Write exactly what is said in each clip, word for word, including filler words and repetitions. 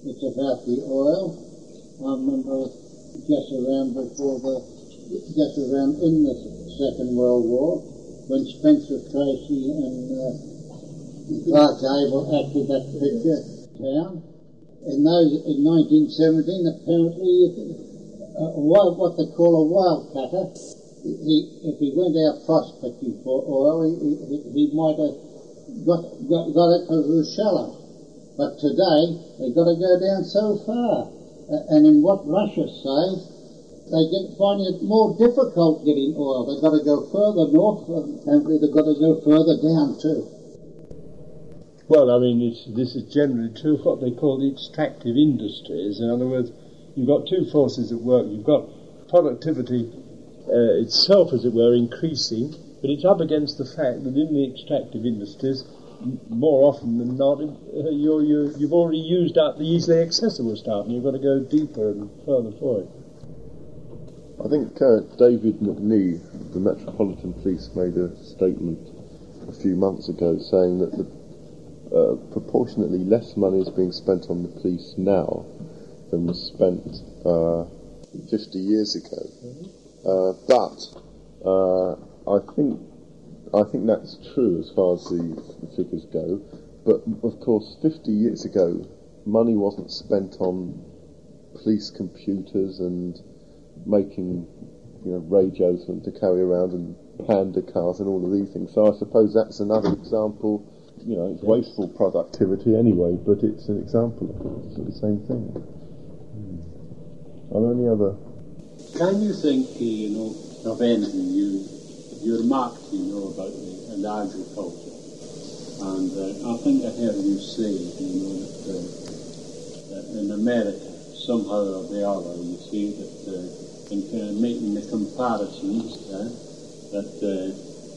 it's about the oil. I remember just around before the, just around in the Second World War, when Spencer Tracy and uh, Clark Gable acted that picture, Town. In those, in nineteen seventeen, apparently, uh, what, what they call a wildcatter, he, if he went out prospecting for oil, he, he, he might have got, got, got it because it was shallow. But today, they've got to go down so far. Uh, and in what Russia say, they get finding it more difficult getting oil. They've got to go further north, and apparently they've got to go further down too. Well, I mean, it's, this is generally true of what they call the extractive industries. In other words, you've got two forces at work. You've got productivity uh, itself, as it were, increasing, but it's up against the fact that in the extractive industries, m- more often than not, uh, you're, you're, you've already used up the easily accessible stuff, and you've got to go deeper and further for it. I think uh, David McNee, the Metropolitan Police, made a statement a few months ago saying that the Uh, proportionately less money is being spent on the police now than was spent uh, fifty years ago. Mm-hmm. Uh, but uh, I think I think that's true as far as the, the figures go. But of course, fifty years ago, money wasn't spent on police computers and making, you know, radios to carry around and panda cars and all of these things. So I suppose that's another example. You know, it's wasteful productivity anyway, but it's an example of the same thing. Hmm. Are there any other? Can you think, uh, you know, of anything you you remarked, you know, about the, the agriculture? And uh, I think I heard you say, you know, that, uh, that in America, somehow or the other, you see that uh, in kind of making the comparisons, uh, that uh,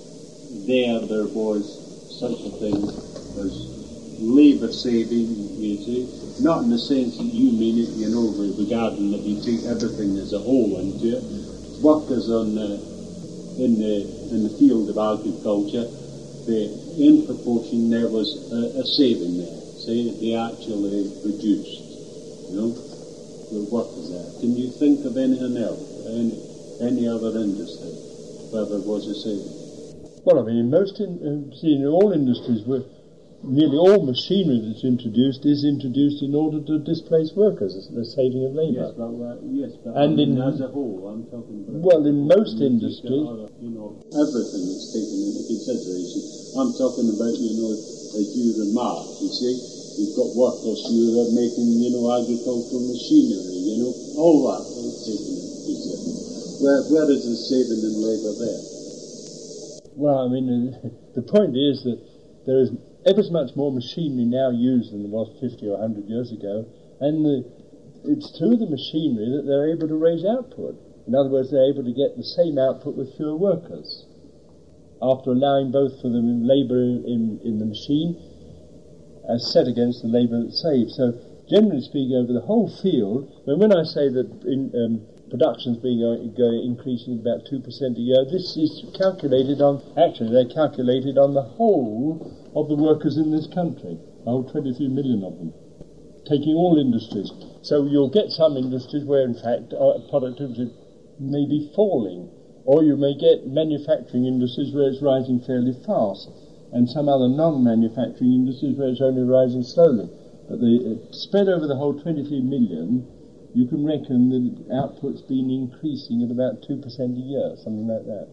there there was such a thing as labour saving, you see, not in the sense that you mean it, you know, regarding that you take everything as a whole into it. Workers on the, in the in the field of agriculture, the, in proportion there was a, a saving there. Say they actually reduced, you know, the workers there. Can you think of anything else, any any other industry where there was a saving? Well, I mean, in most, in, uh, see, in all industries, where nearly all machinery that's introduced is introduced in order to displace workers, the saving of labour. Yes, but, uh, yes, but and I mean, in, as a whole, I'm talking about... Well, in most industries... Other, you know, everything is taken into consideration. I'm talking about, you know, as you remarked, you see, you've got workers who are making, you know, agricultural machinery, you know, all that is taken into consideration. Where, where is the saving in labour there? Well, I mean, uh, the point is that there is ever so much more machinery now used than there was fifty or one hundred years ago, and the, it's through the machinery that they're able to raise output. In other words, they're able to get the same output with fewer workers, after allowing both for the labour in, in the machine as set against the labour that's saved. So, generally speaking, over the whole field, when, when I say that in... Um, production's being uh, going, increasing about two percent a year. This is calculated on, actually they're calculated on the whole of the workers in this country, the whole twenty-three million of them, taking all industries. So you'll get some industries where in fact uh, productivity may be falling, or you may get manufacturing industries where it's rising fairly fast, and some other non-manufacturing industries where it's only rising slowly. But the, uh, spread over the whole twenty-three million, you can reckon the output's been increasing at about two percent a year, something like that.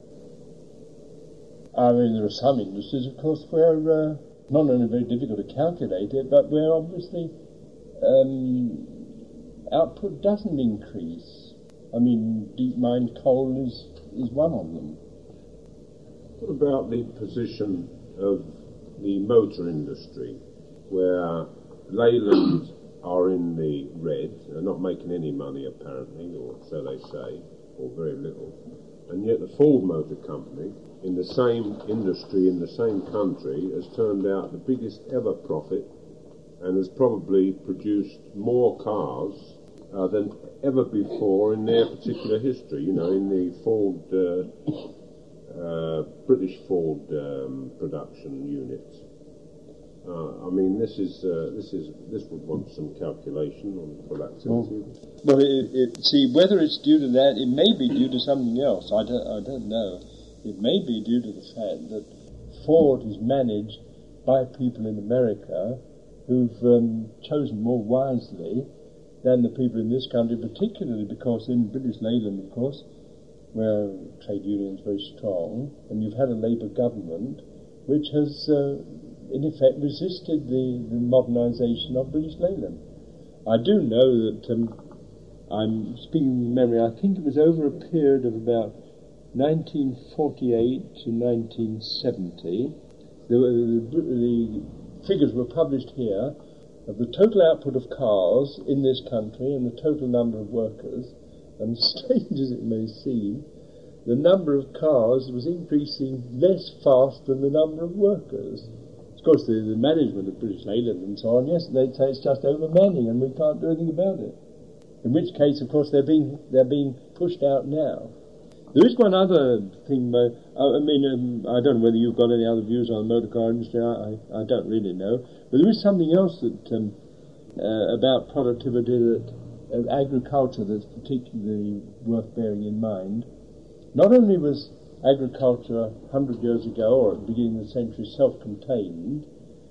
I mean, there are some industries, of course, where, uh, not only very difficult to calculate it, but where obviously um, output doesn't increase. I mean, deep mine coal is, is one of them. What about the position of the motor industry, where Leyland are in the red, they're not making any money apparently, or so they say, or very little, and yet the Ford Motor Company, in the same industry, in the same country, has turned out the biggest ever profit and has probably produced more cars uh, than ever before in their particular history, you know, in the Ford, uh, uh, British Ford um, production units. Uh, I mean, this is uh, this is this would want some calculation on full activity. Well, it, it, see, whether it's due to that, it may be due to something else. I don't, I don't know. It may be due to the fact that Ford is managed by people in America who've um, chosen more wisely than the people in this country, particularly because in British Leyland, of course, where trade unions are very strong, and you've had a Labour government which has, uh, in effect, resisted the, the modernisation of British Leyland. I do know that, um, I'm speaking from memory, I think it was over a period of about nineteen forty-eight to nineteen seventy, the, the, the figures were published here of the total output of cars in this country and the total number of workers, and strange as it may seem, the number of cars was increasing less fast than the number of workers. Of course, the, the management of British Leyland and so on, yes, they'd say it's just overmanning and we can't do anything about it. In which case, of course, they're being they're being pushed out now. There is one other thing, uh, I mean, um, I don't know whether you've got any other views on the motor car industry, I, I, I don't really know, but there is something else that um, uh, about productivity, that uh, agriculture, that's particularly worth bearing in mind. Not only was agriculture one hundred years ago, or at the beginning of the century, self-contained,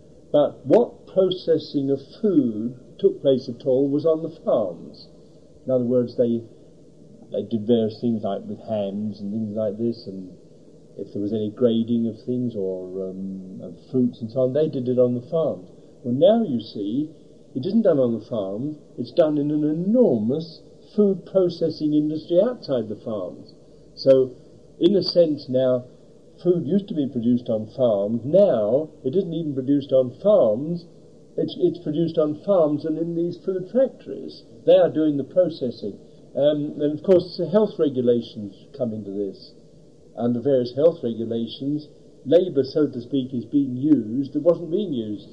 but what processing of food took place at all was on the farms. In other words, they They did various things like with hams and things like this, and if there was any grading of things or um, of fruits and so on, they did it on the farms. Well, now you see, it isn't done on the farms, it's done in an enormous food processing industry outside the farms. So, in a sense now, food used to be produced on farms. Now, it isn't even produced on farms, it's, it's produced on farms and in these food factories. They are doing the processing. Um, and of course, health regulations come into this. Under various health regulations, labour, so to speak, is being used that wasn't being used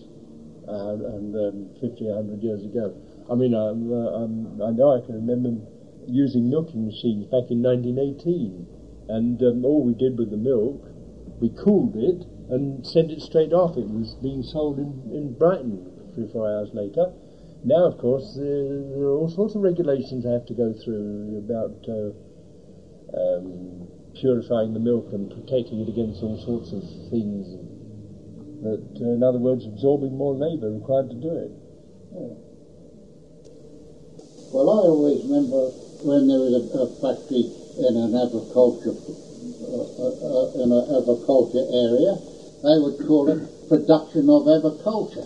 uh, and, um, fifty or one hundred years ago. I mean, um, uh, um, I know I can remember using milking machines back in nineteen eighteen, and um, all we did with the milk, we cooled it and sent it straight off. It was being sold in, in Brighton three or four hours later. Now, of course, uh, there are all sorts of regulations I have to go through about uh, um, purifying the milk and protecting it against all sorts of things. That, uh, in other words, absorbing more labour required to do it. Yeah. Well, I always remember when there was a, a factory in an agriculture uh, uh, in an agriculture area, they would call it production of agriculture.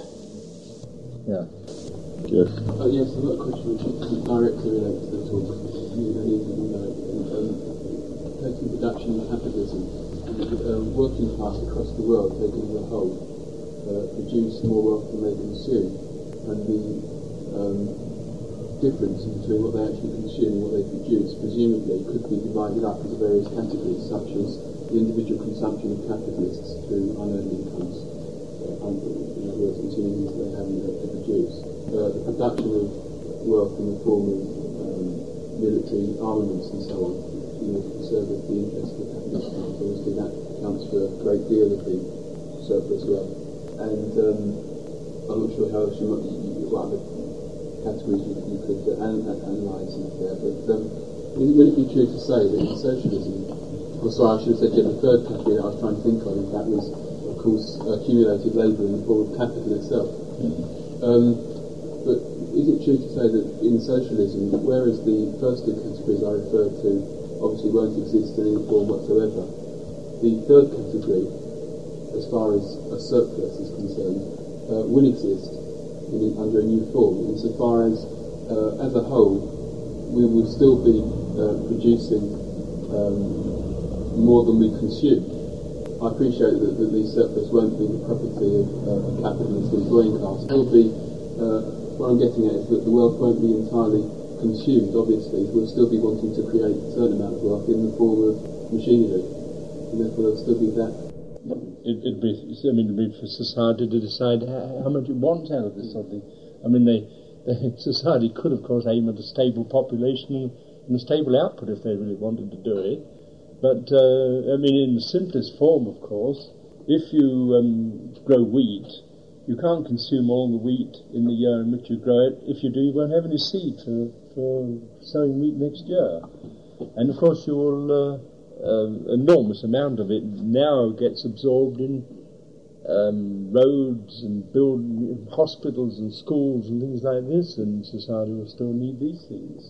Yeah. Yes. Uh, yes, I've got a question which directly relates to the talk you and even um, taking production and capitalism, and the uh, working class across the world, taken as a whole, uh, produce more wealth than they consume, and the um, difference between what they actually consume and what they produce presumably could be divided up into various categories, such as the individual consumption of capitalists through unearned incomes, uh, in other words, consuming things they haven't got to produce. Uh, the production of wealth in the form of um, military armaments and so on, in order to serve the interests of the capitalist class. Obviously that accounts for a great deal of the surplus wealth. And um, I'm not sure how else you might, you, what other categories you, you could uh, an, an, analyse there, but um, would it be true to say that in socialism, or sorry, I should have said yeah, the third category that I was trying to think of, and that was, of course, accumulated labour in the form of capital itself. Mm-hmm. Um, But is it true to say that in socialism, whereas the first two categories I referred to obviously won't exist in any form whatsoever, the third category, as far as a surplus is concerned, uh, will exist in, under a new form, insofar as, uh, as a whole, we will still be uh, producing um, more than we consume. I appreciate that, that the surplus won't be the property of uh, a capitalist employing class. It will be uh, What I'm getting at is that the wealth won't be entirely consumed, obviously. We'll still be wanting to create a certain amount of wealth in the form of machinery, and therefore there'll still be that. It, it'd be, I mean, it'd be for society to decide how, how much it wants out of this sort of thing. I mean, they, they, society could, of course, aim at a stable population and a stable output if they really wanted to do it. But, uh, I mean, in the simplest form, of course, if you um, grow wheat, you can't consume all the wheat in the year in which you grow it. If you do, you won't have any seed for, for sowing wheat next year. And of course, your uh, uh, enormous amount of it now gets absorbed in um, roads and build hospitals and schools and things like this, and society will still need these things.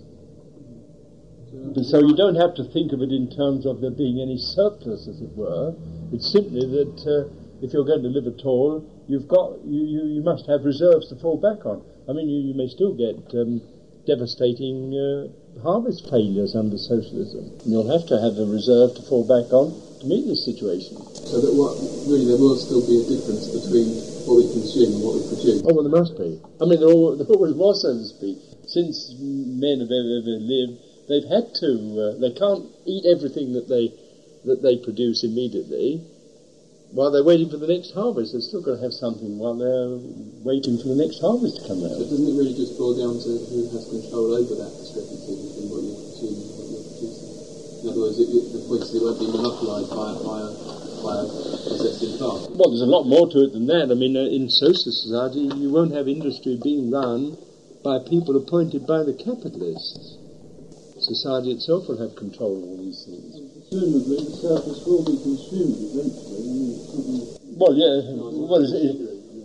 And so you don't have to think of it in terms of there being any surplus, as it were. It's simply that uh, if you're going to live at all, you've got you, you, you must have reserves to fall back on. I mean, you, you may still get um, devastating uh, harvest failures under socialism. And you'll have to have a reserve to fall back on to meet this situation. So that what really there will still be a difference between what we consume and what we produce. Oh, well, there must be. I mean, there, all, there always was, so to speak. Since men have ever, ever lived, they've had to. Uh, they can't eat everything that they that they produce immediately. While they're waiting for the next harvest, they're still going to have something while they're waiting for the next harvest to come out. So doesn't it really just boil down to who has control over that discrepancy between what you're consuming and what you're producing? In other words, it, it, the point is it won't be monopolised by, by, a, by a possessive class. Well, there's a lot more to it than that. I mean, uh, in socialist society, you won't have industry being run by people appointed by the capitalists. Society itself will have control of all these things. Presumably the surplus will be consumed eventually. I mean, well, yeah, well, it, it,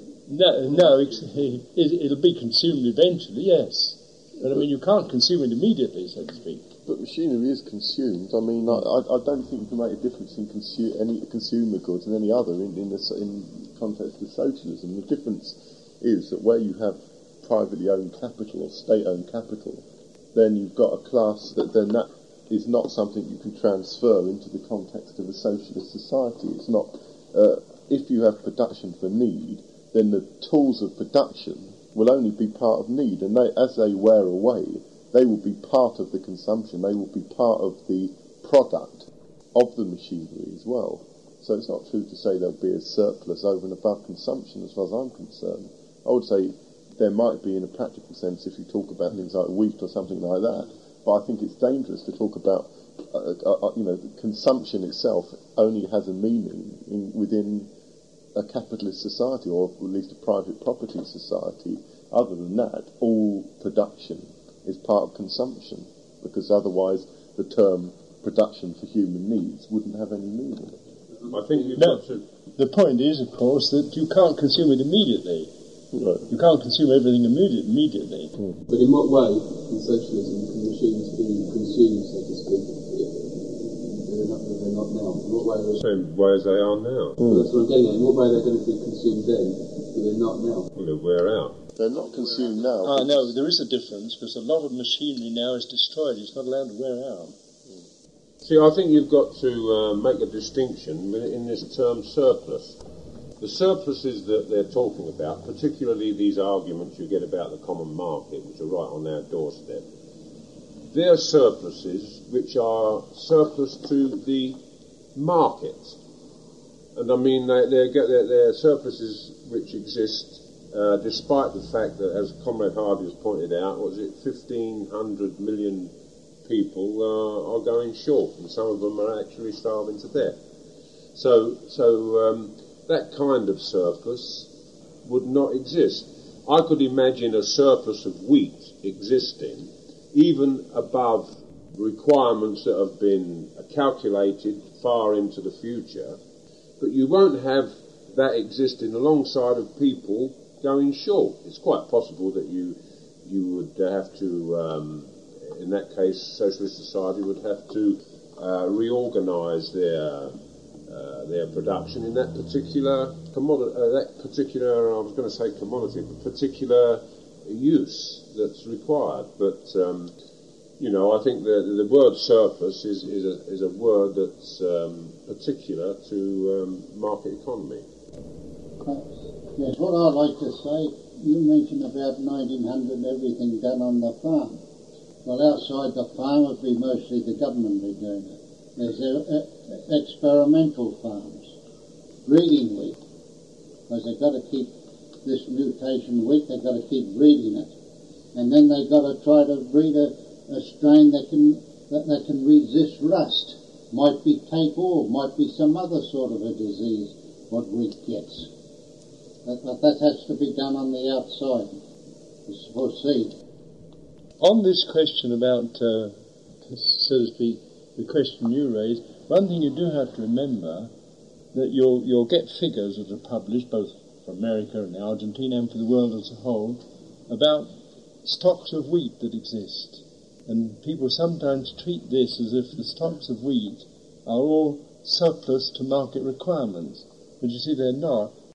no, no it's, it, it'll be consumed eventually, yes. But I mean, you can't consume it immediately, so to speak. But machinery is consumed. I mean, I, I, I don't think you can make a difference in consu- any consumer goods and any other in in the in context of socialism. The difference is that where you have privately owned capital or state-owned capital, then you've got a class that then that is not something you can transfer into the context of a socialist society. It's not, uh, if you have production for need, then the tools of production will only be part of need, and they, as they wear away, they will be part of the consumption, they will be part of the product of the machinery as well. So it's not true to say there'll be a surplus over and above consumption as far as I'm concerned. I would say there might be in a practical sense if you talk about things like wheat or something like that, but I think it's dangerous to talk about, uh, uh, you know, the consumption itself only has a meaning in, within a capitalist society, or at least a private property society. Other than that, all production is part of consumption, because otherwise the term production for human needs wouldn't have any meaning. I think you've no, got to... The point is, of course, that you can't consume it immediately. Right. You can't consume everything immediate, immediately. Mm. But in what way, in socialism, can machines be consumed, so to speak, if they're not, if they're not now? In what way are they... Same way as they are now. Well, that's what I'm getting at. In what way are they going to be consumed then, if they're not now? Well, they wear out. They're not consumed now. Ah, no, there is a difference, because a lot of machinery now is destroyed. It's not allowed to wear out. See, I think you've got to uh, make a distinction in this term surplus. The surpluses that they're talking about, particularly these arguments you get about the common market, which are right on our doorstep, they're surpluses which are surplus to the market. And I mean, they, they're, they're, they're surpluses which exist uh, despite the fact that, as Comrade Hardy has pointed out, what was it, fifteen hundred million people uh, are going short, and some of them are actually starving to death. So, so um, that kind of surplus would not exist. I could imagine a surplus of wheat existing, even above requirements that have been calculated far into the future, but you won't have that existing alongside of people going short. It's quite possible that you you would have to, um, in that case, socialist society would have to uh, reorganise their uh, their production in that particular commodity, uh, that particular, I was going to say commodity, but particular use that's required. But um, you know, I think the the word surplus is is a, is a word that's um, particular to um, market economy. Yes, what I'd like to say, you mentioned about nineteen hundred, everything done on the farm. Well, outside the farm would be mostly the government be doing it. There's uh, uh, experimental farms, breeding wheat, because they've got to keep this mutation wheat, they've got to keep breeding it. And then they've got to try to breed a, a strain that can that, that can resist rust. Might be take all, might be some other sort of a disease what wheat gets. That, that, that has to be done on the outside, for seed. On this question about, uh, so to speak, the question you raised, one thing you do have to remember, that you'll, you'll get figures that are published, both for America and Argentina and for the world as a whole, about stocks of wheat that exist. And people sometimes treat this as if the stocks of wheat are all surplus to market requirements. But you see, they're not.